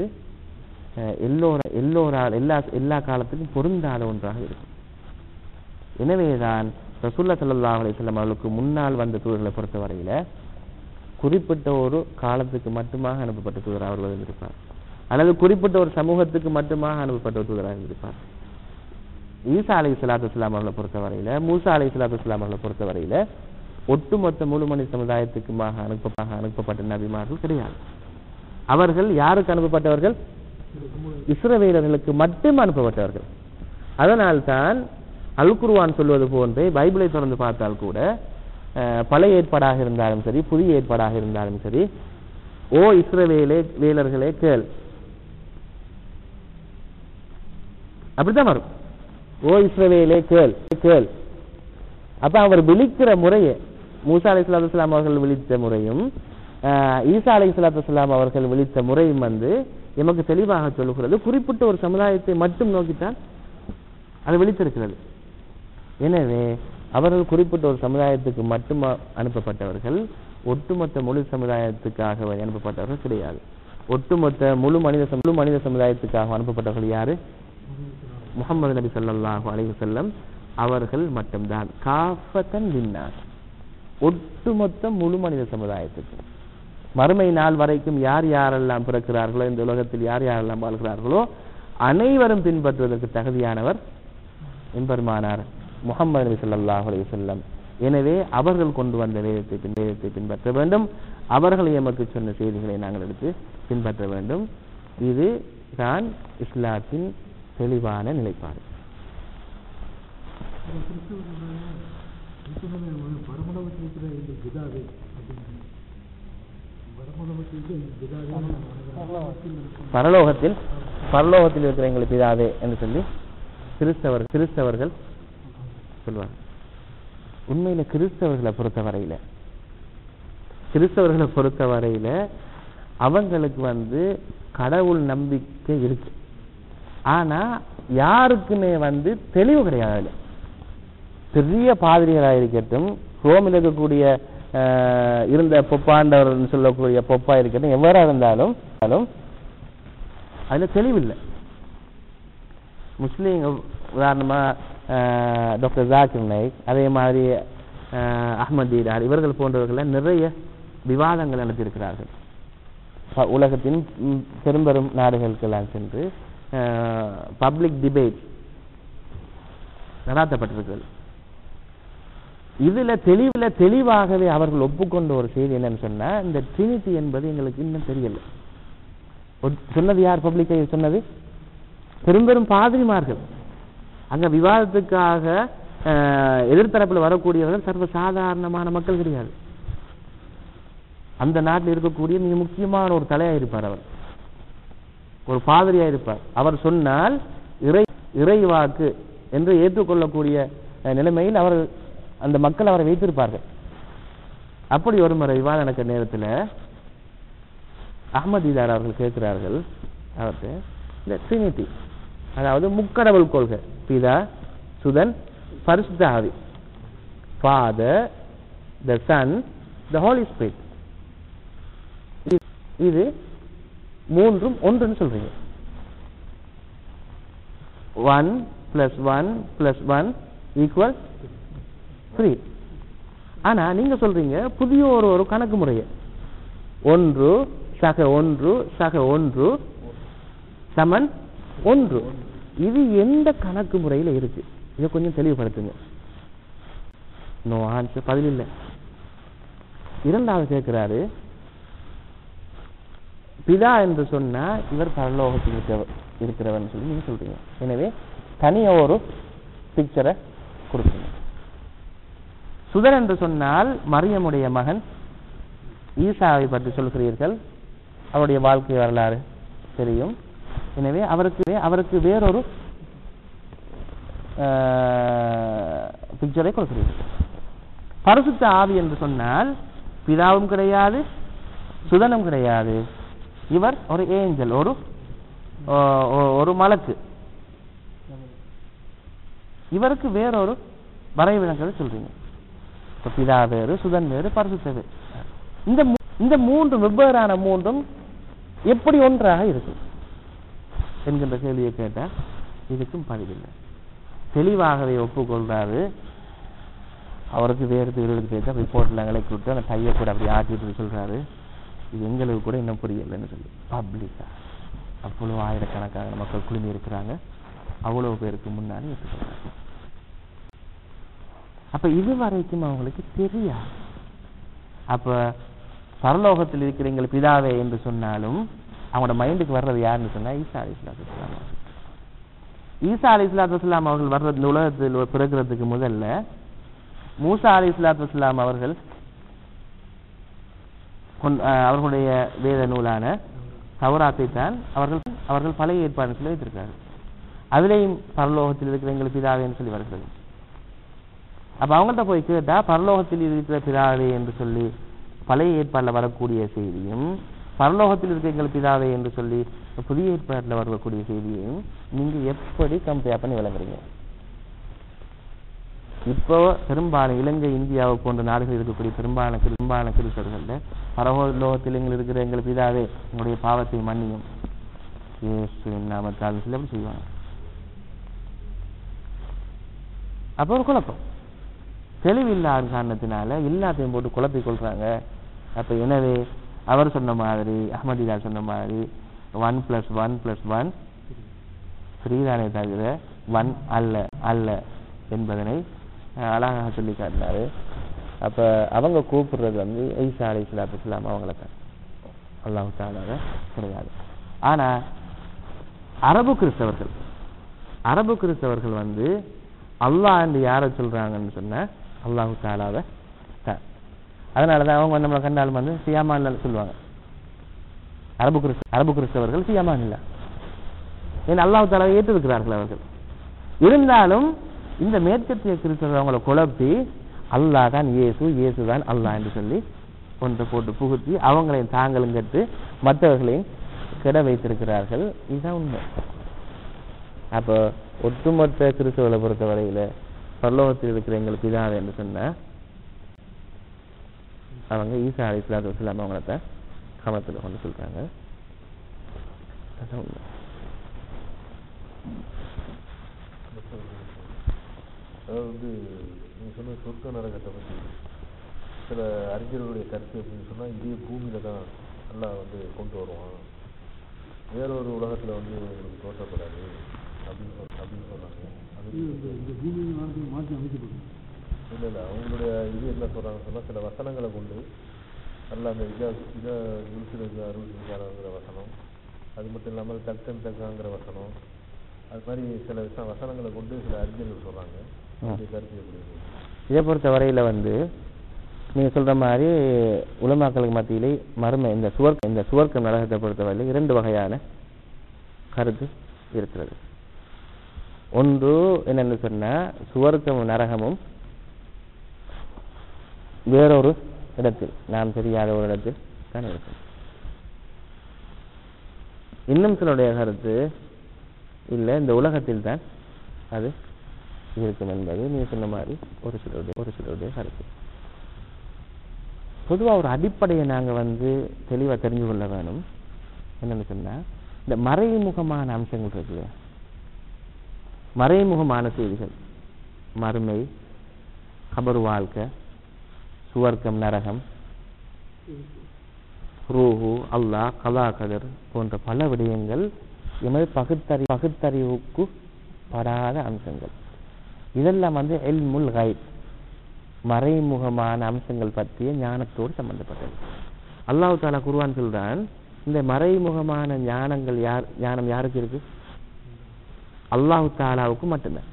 எல்லா காலத்துக்கும் பொருந்தாத ஒன்றாக இருக்கும். எனவேதான் ரசூலுல்லாஹி ஸல்லல்லாஹு அலைஹி வஸல்லம் அவர்களுக்கு முன்னால் வந்த தூதர்களை பொறுத்தவரையில குறிப்பிட்ட ஒரு காலத்துக்கு மட்டுமாக அனுப்பப்பட்ட தூதராக அவர்கள் இருப்பார், அல்லது குறிப்பிட்ட ஒரு சமூகத்துக்கு மட்டுமாக அனுப்பப்பட்ட ஒரு தூதராக இருப்பார். ஈசா அலைஹிஸ்ஸலாத்து வஸ்ஸலாம் அவர்களை பொறுத்தவரையில, மூசா அலைஹிஸ்ஸலாத்து வஸ்ஸலாம் அவர்களை பொறுத்தவரையில ஒட்டுமொத்த முழு மனித சமுதாயத்துக்குமாக அனுப்பப்பட்ட நபிமார்கள் கிடையாது. அவர்கள் யாருக்கு அனுப்பப்பட்டவர்கள்? இஸ்ரவேலர்களுக்கு மட்டும் அனுப்பப்பட்டவர்கள். அதனால்தான் அல் குர்ஆன் சொல்வது போன்றே பைபிளை தொடர்ந்து பார்த்தால் கூட பழைய ஏற்பாடாக இருந்தாலும் சரி, புதிய ஏற்பாடாக இருந்தாலும் சரி, ஓ இஸ்ரவேலர்களே கேள், அப்படித்தான் வரும். ஓ இஸ்ரவேலே கேள். அப்ப அவர் விழிக்கிற முறையே மூசா அலைஹிஸ்ஸலாத்து வஸ்ஸலாம் அவர்கள் விழித்த முறையும் ஈசா அலைஹிஸ்ஸலாத்து வஸ்ஸலாம் அவர்கள் விழித்த முறையும் வந்து எமக்கு தெளிவாக சொல்லுகிறது. குறிப்பிட்ட ஒரு சமுதாயத்தை மட்டும் நோக்கித்தான் அது விழித்திருக்கிறது. எனவே அவர்கள் குறிப்பிட்ட ஒரு சமுதாயத்துக்கு மட்டும் அனுப்பப்பட்டவர்கள், ஒட்டுமொத்த முழு சமுதாயத்துக்காக அனுப்பப்பட்டவர்கள் கிடையாது. ஒட்டுமொத்த முழு மனித சமுதாயத்துக்காக அனுப்பப்பட்டவர்கள் யாரு? முஹம்மது நபி ஸல்லல்லாஹு அலைஹி வஸல்லம் அவர்கள் மட்டும்தான். காஃபத்தன் லின்னாஸ், ஒட்டுமொத்த முழு மனித சமுதாயத்துக்கு. மறுமை நாள் வரைக்கும் யார் யாரெல்லாம் பிறக்கிறார்களோ, இந்த உலகத்தில் யார் யாரெல்லாம் வாழ்கிறார்களோ அனைவரும் பின்பற்றுவதற்கு தகுதியானவர் என்பெருமானார் முஹம்மது நபி ஸல்லல்லாஹு அலைஹி வஸல்லம். எனவே அவர்கள் கொண்டு வந்த வேதத்தை பின்பற்ற வேண்டும். அவர்கள் எமக்கு சொன்ன செய்திகளை நாங்கள் எடுத்து பின்பற்ற வேண்டும். இது தான் இஸ்லாத்தின் தெளிவான நிலைப்பாடு. பரலோகத்தில் இருக்கிற எங்கள் பிதாவே என்று சொல்லி கிறிஸ்தவர்கள் சொல்வாங்க. உண்மையில கிறிஸ்தவர்களை பொறுத்தவரையில அவங்களுக்கு கடவுள் நம்பிக்கை இருக்கு. ஆனா யாருக்குமே தெளிவு கிடையாது. பெரிய பாதிரிகளாக இருக்கட்டும், ரோமில் இருக்கக்கூடிய இருந்த பொப்பாண்டவர் சொல்லக்கூடிய பொப்பா இருக்கட்டும், எவ்வாறா இருந்தாலும் அதுல தெளிவில்லை. முஸ்லீம் உதாரணமா டாக்டர் ஜாக்கிர் நாயிக், அதே மாதிரி அஹ்மத் தீடார், இவர்கள் போன்றவர்கள் நிறைய விவாதங்கள் நடத்தியிருக்கிறார்கள். உலகத்தின் பெரும்பெரும் நாடுகளுக்கெல்லாம் சென்று பப்ளிக் டிபேட் நடாத்தப்பட்டிருக்கிறது. இதுல தெளிவாகவே அவர்கள் ஒப்புக்கொண்ட ஒரு செய்தி என்னன்னு சொன்னா, இந்த ட்ரினிட்டி என்பது எங்களுக்கு இன்னும் தெரியல. சொன்னது யார்? பப்ளிக்கை சொன்னது பெரும்பெரும் பாதிரிமார்கள். அங்க விவாதத்துக்காக எதிர்த்தரப்பில் வரக்கூடியவர்கள் சர்வ சாதாரணமான மக்கள் கிடையாது. அந்த நாட்டில் இருக்கக்கூடிய மிக முக்கியமான ஒரு தலையாயிருப்பார், அவர் ஒரு பாதிரியாயிருப்பார். அவர் சொன்னால் இறை வாக்கு என்று ஏற்றுக்கொள்ளக்கூடிய நிலைமையில் அவர் அந்த மக்கள் அவரை வைத்திருப்பார்கள். அப்படி ஒரு முறை விவாதம் நடக்கிற நேரத்தில் அஹ்மத் தீடார் அவர்கள் கேட்கிறார்கள் அவர்கிட்ட, இந்த ட்ரினிட்டி, அதாவது முக்கடவுள் கொள்கை, பிதா, சுதன், பரிசுத்த ஆவி, father, the son, the holy spirit, இது மூன்றும் ஒன்றுன்னு சொல்றீங்க. 1 + 1 + 1 = 3. ஆனா நீங்க சொல்றீங்க புதிய ஒரு கணக்கு முறையை, 1 சக 1 சக 1 சமன் 1. இது எந்த கணக்கு முறையில இருக்கு? இதை கொஞ்சம் தெளிவுபடுத்துங்க. நோ ஆன்சர், பதில் இல்லை. இரண்டாவது கேட்கிறாரு, பிதா என்று சொன்னா இவர் பரலோகத்தில் இருக்கிறவன் சொல்லி நீங்க சொல்றீங்க. எனவே தனியா ஒரு பிக்சரை கொடுக்கணும். சுதன் என்று சொன்னால் மரியமுடைய மகன் ஈசாவை பற்றி சொல்கிறீர்கள். அவருடைய வாழ்க்கை வரலாறு தெரியும். எனவே அவருக்கு வேறொரு பிக்சரை கொடுக்கிறீர்கள். பரிசுத்த ஆவி என்று சொன்னால் பிதாவும் கிடையாது, சுதனும் கிடையாது. இவர் ஒரு ஏஞ்சல், ஒரு மலக்கு. இவருக்கு வேறொரு வரைவிலங்களை சொல்றீங்க. பிதா வேறு, சுதன் வேறு, பரிசுத்த வேறு. இந்த மூன்று வெவ்வேறான மூன்றும் எப்படி ஒன்றாக இருக்கும் என்கின்ற கேள்வியை கேட்டா இதுக்கும் பதிவில்லை. தெளிவாகவே ஒப்புக்கொள்றாரு. அவருக்கு வேறு கேட்டா ரிப்போர்ட்ல எங்களை கூப்பிட்டு அந்த கையை கூட அப்படி ஆட்டிட்டு சொல்றாரு, இது எங்களுக்கு கூட இன்னும் புரியலைன்னு சொல்லி. பப்ளிக்கா அவ்வளவு ஆயிரக்கணக்கான மக்கள் குழுமி இருக்கிறாங்க, அவ்வளவு பேருக்கு முன்னாடி ஏற்றுக்கிறாங்க. அப்ப இது வரைக்கும் அவங்களுக்கு தெரியாது. அப்ப பரலோகத்தில் இருக்கிற எங்கள் பிதாவே என்று சொன்னாலும் அவங்களோட மைண்டுக்கு வர்றது யாருன்னு சொன்னா ஈசா அலைஹிஸ்ஸலாத்து வஸ்ஸலாம். ஈசா அலைஹிஸ்ஸலாத்து வஸ்ஸலாம் அவர்கள் வர்றது இந்த உலகத்தில் பிறக்கிறதுக்கு முதல்ல மூசா அலைஹிஸ்ஸலாத்து வஸ்ஸலாம் அவர்களுடைய வேத நூலான தௌராத்தை தான் அவர்கள் பழைய ஏற்பாடு சொல்லி வைத்திருக்கிறார்கள். அதிலேயும் பரலோகத்தில் இருக்கிற எங்கள் பிதாவேன்னு சொல்லி வருகிறது. அப்ப அவங்கள்ட்ட போய் கேட்டா பரலோகத்தில் இருக்கிற பிதாவே என்று சொல்லி பழைய ஏற்பாட்டில் வரக்கூடிய செய்தியும், பரலோகத்தில் இருக்கிற எங்கள் பிதாவே என்று சொல்லி புதிய ஏற்பாட்டில் வரக்கூடிய செய்தியையும் நீங்க எப்படி கம்பேர் பண்ணி விளங்குறீங்க? இப்போ பெரும்பாலும் இலங்கை, இந்தியாவை போன்ற நாடுகள் இருக்கக்கூடிய பெரும்பாலான கிறிஸ்தவர்கள பரலோகத்தில் இருக்கிற எங்கள் பிதாவே உங்களுடைய பாவத்தை மன்னியும் இயேசுவின் நாமத்தால் சொல்லி அப்படி செய்வாங்க. அப்போ ஒரு குழப்பம், தெளிவில்லாத காரணத்தினால எல்லாத்தையும் போட்டு குழப்பிக் கொள்றாங்க. அப்ப எனவே அவர் சொன்ன மாதிரி, அஹ்மத் தீடார் சொன்ன மாதிரி 1 + 1 + 1 3 தானே தவிர 1 அல்ல என்பதனை அழகாக சொல்லி காட்டினாரு. அப்ப அவங்க கூப்பிடுறது வந்து ஈசா அலைஹிஸ்ஸலாத்து வஸ்ஸலாம் அவங்கள தான், அல்லாஹ் தஆலா கிடையாது. ஆனா அரபு கிறிஸ்தவர்கள் வந்து அல்லாஹ் என்று யாரை சொல்றாங்கன்னு சொன்னா அல்லாஹ் தஆலாவை தான். அதனாலதான் அவங்க நம்மளை கண்டாலும் வந்து சியாமான் சொல்லுவாங்க. அரபு கிறிஸ்தவர்கள் சியாமான் இல்ல, ஏன்னா அல்லாஹ் தஆலாவை ஏற்றிருக்கிறார்கள் அவர்கள். இருந்தாலும் இந்த மேற்கத்திய கிறிஸ்தவர்கள் அவங்களை குழப்பி அல்லாஹ் தான் இயேசு தான் அல்லாஹ் என்று சொல்லி ஒன்றை போட்டு புகுத்தி அவங்களையும் தாங்களும் கட்டு மற்றவர்களையும் கெட வைத்திருக்கிறார்கள். இதுதான் உண்மை. அப்போ ஒட்டுமொத்த கிறிஸ்தவர்களை பொறுத்தவரையில பரலோகத்தில் இருக்கிற எங்களுக்கு இதான் என்று சொன்ன அவங்க ஈசா அலைஹிஸ்ஸலாத்து வஸ்ஸலாம் அவங்கள கவனத்தில் கொண்டு சொல்றாங்க. அதான் உண்மை. அதாவது வந்து நீங்க சொன்ன சொர்க்க நரகத்தை பற்றி சில அறிஞர்களுடைய கருத்து அப்படின்னு சொன்னா இதே பூமியில தான் நல்லா வந்து கொண்டு வருவான், வேறொரு உலகத்துல வந்து உங்களுக்கு தோற்றப்படாது அப்படின்னு சொன்னாங்க. இல்லை அவங்களுடைய இது என்ன சொல்றாங்கன்னு சொன்னா சில வசனங்களை கொண்டு நல்லா அந்த இதை அருள்ங்கிற வசனம், அது மட்டும் இல்லாமல் தக்கன் தக்காங்கிற வசனம், அது மாதிரி சில வசனங்களை கொண்டு சில அறிஞர்கள் சொல்றாங்க. கருத்து எப்படி? இதை பொறுத்த வரையில வந்து நீங்க சொல்ற மாதிரி உலமாக்களுக்கு மத்தியிலே மர்ம இந்த சுவர்க்கம் நரகத்தை பொறுத்தவரையில 2 வகையான கருத்து இருக்கிறது. ஒன்று என்னன்னு சொன்னா சுவர்க்கமும் நரகமும் வேறொரு இடத்தில், நாம் தெரியாத ஒரு இடத்தில் தான் இருக்கும். இன்னும் சிலருடைய கருத்து இல்லை, இந்த உலகத்தில் தான் அது இருக்கும் என்பது நீங்க சொன்ன மாதிரி ஒரு சிலருடைய கருத்து. பொதுவாக ஒரு அடிப்படையை நாங்க வந்து தெளிவாக தெரிஞ்சு கொள்ள வேணும். என்னன்னு சொன்னா இந்த மறைமுகமான அம்சங்கள் இருக்கு, மறைமுகமான செய்திகள், மறுமை, கபர் வாழ்க்கை, சுவர்க்கம் நரகம், ரூஹு, அல்லாஹ், கலா கதர் போன்ற பல விடயங்கள் எமது பகுத்தறிவுக்கு படாத அம்சங்கள். இதெல்லாம் வந்து இல்முல் கைப், மறைமுகமான அம்சங்கள் பற்றிய ஞானத்தோடு சம்பந்தப்பட்டது. அல்லாஹ் தஆலா குர்ஆன் சொல்றான், இந்த மறைமுகமான ஞானம் யாருக்கு இருக்கு? அல்லாஹ் தஆலாவுக்கு மட்டும்தான்.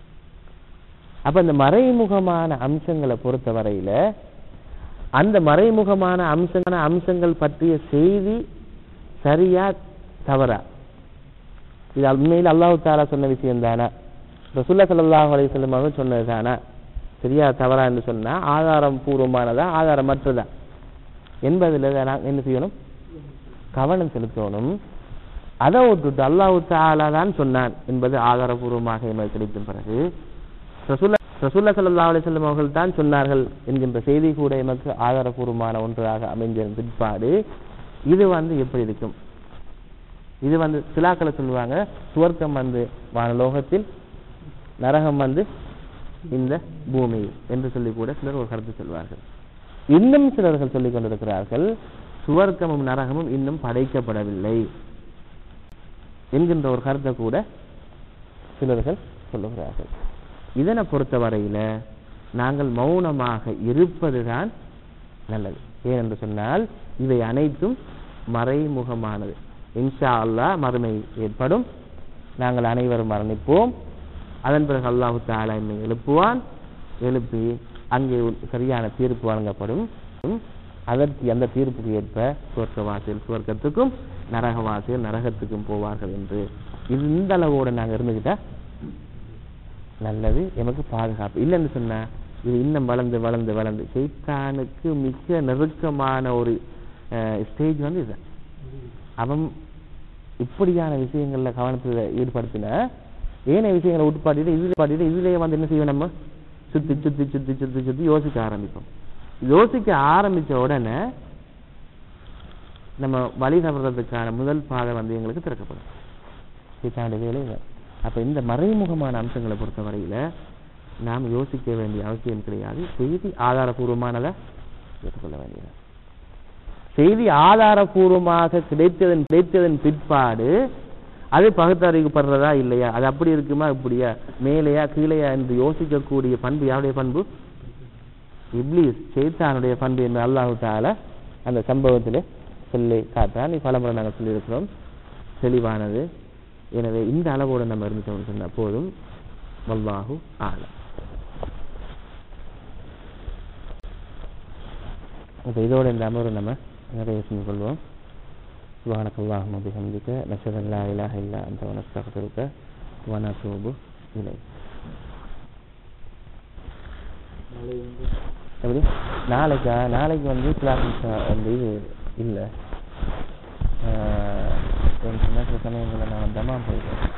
அப்ப இந்த மறைமுகமான அம்சங்களை பொறுத்த வரையில அந்த மறைமுகமான அம்சங்கள் பற்றிய செய்தி சரியா தவறா, இது உண்மையில் அல்லாஹ் தஆலா சொன்ன விஷயம் தானா, ரசூலுல்லாஹி ஸல்லல்லாஹு அலைஹி வஸல்லம் அவர்கள் சொன்னது தானா, சரியா தவறா என்று சொன்னா ஆதாரம் பூர்வமானதா ஆதாரமற்றதா என்பதில் என்ன செய்யணும்? கவனம் செலுத்தணும். அதை விட்டுட்டு அல்லாஹ் தஆலா தான் சொன்னான் என்பது ஆதாரபூர்வமாக எமக்கு கிடைத்த பிறகு ரசூலுல்லாஹி ஸல்லல்லாஹு அலைஹி வஸல்லம் அவர்கள் தான் சொன்னார்கள் என்கின்ற செய்தி கூட எமக்கு ஆதாரபூர்வமான ஒன்றாக அமைஞ்ச பிற்பாடு இது வந்து எப்படி இருக்கும்? இது வந்து சிலாக்களை சொல்லுவாங்க, சுவர்க்கம் வந்து வானலோகத்தில், நரகம் வந்து இந்த பூமி என்று சொல்லி கூட சிலர் ஒரு கருத்து சொல்வார்கள். இன்னும் சிலர்கள் சொல்லிக் கொண்டிருக்கிறார்கள் சுவர்க்கமும் நரகமும் இன்னும் படைக்கப்படவில்லை என்கின்ற ஒரு கருத்தை கூட சிலர்கள் சொல்லுகிறார்கள். இதனை பொறுத்தவரையில நாங்கள் மௌனமாக இருப்பதுதான் நல்லது. ஏனென்று சொன்னால் இவை அனைத்தும் மறைமுகமானது. இன்ஷா அல்லாஹ் மறுமை ஏற்படும், நாங்கள் அனைவரும் மரணிப்போம், அதன் பிறகு அல்லாஹ் தஆலா என்னை எழுப்புவான், எழுப்பி அங்கே சரியான தீர்ப்பு வழங்கப்படும். அதற்கு அந்த தீர்ப்புக்கு ஏற்ப சுவர்க்கவாசிகள் சுவர்க்கத்துக்கும் நரகவாசிகள் நரகத்துக்கும் போவார்கள் என்று இந்த அளவோடு நாங்கள் இருந்துக்கிட்டா நல்லது, எமக்கு பாதுகாப்பு. இல்லைன்னு சொன்னா இது இன்னும் வளர்ந்து வளர்ந்து வளர்ந்து சைத்தானுக்கு மிக நெருக்கமான ஒரு ஸ்டேஜ் வந்து இதுதான். அவன் இப்படியான விஷயங்கள்ல கவனத்தில் ஈடுபடுத்தின ஏனைய விஷயங்களை உட்பாட்டிட்டு இதுலயே வந்து என்ன செய்வோம், நம்ம சுத்தி சுத்தி சுத்தி சுத்தி சுத்தி யோசிக்க ஆரம்பிப்போம். யோசிக்க ஆரம்பிச்ச உடனே நம்ம வழி தவறுறதுக்கான முதல் பாதை வந்து எங்களுக்கு திறக்கப்படும். சைத்தானுடைய வேலை இல்லை. அப்ப இந்த மறைமுகமான அம்சங்களை பொறுத்த வரையில நாம் யோசிக்க வேண்டிய அவசியம் கிடையாது. செய்தி ஆதாரபூர்வமானதை ஏற்றுக்கொள்ள வேண்டியது. செய்தி ஆதாரபூர்வமாக கிடைத்ததன் பிற்பாடு அது பகுத்தறிவுப்படுறதா இல்லையா, அது அப்படி இருக்குமா இப்படியா மேலையா கீழையா என்று யோசிக்கக்கூடிய பண்பு யாருடைய பண்பு? இப்லீஸ் ஷைத்தானுடைய பண்பு என்று அல்லாஹ் தஆலா அந்த சம்பவத்திலே சொல்லி காட்டான். பலமுறை நாங்கள் சொல்லியிருக்கிறோம், தெளிவானது. எனவே இந்த அளவோடு நம்ம இருந்துட்டோம் சொன்ன போதும். வல்லாஹு ஆலம். இப்போ இதோடு இந்த அமர்வு நம்ம நிறைய செஞ்சு கொள்வோம். சுப்ஹானக்கல்லாஹும்ம வபிஹம்திக நஷ்ஹது அன் லா இலாஹ இல்லா அன்த வ நஸ்தக்ஃபிருக வ நதூபு இலைக். எப்படி நாளைக்கு வந்து கிளாஸ் வந்து இது இல்லை. சில சமயங்களில் நான் தமாம் போயிடுவேன்.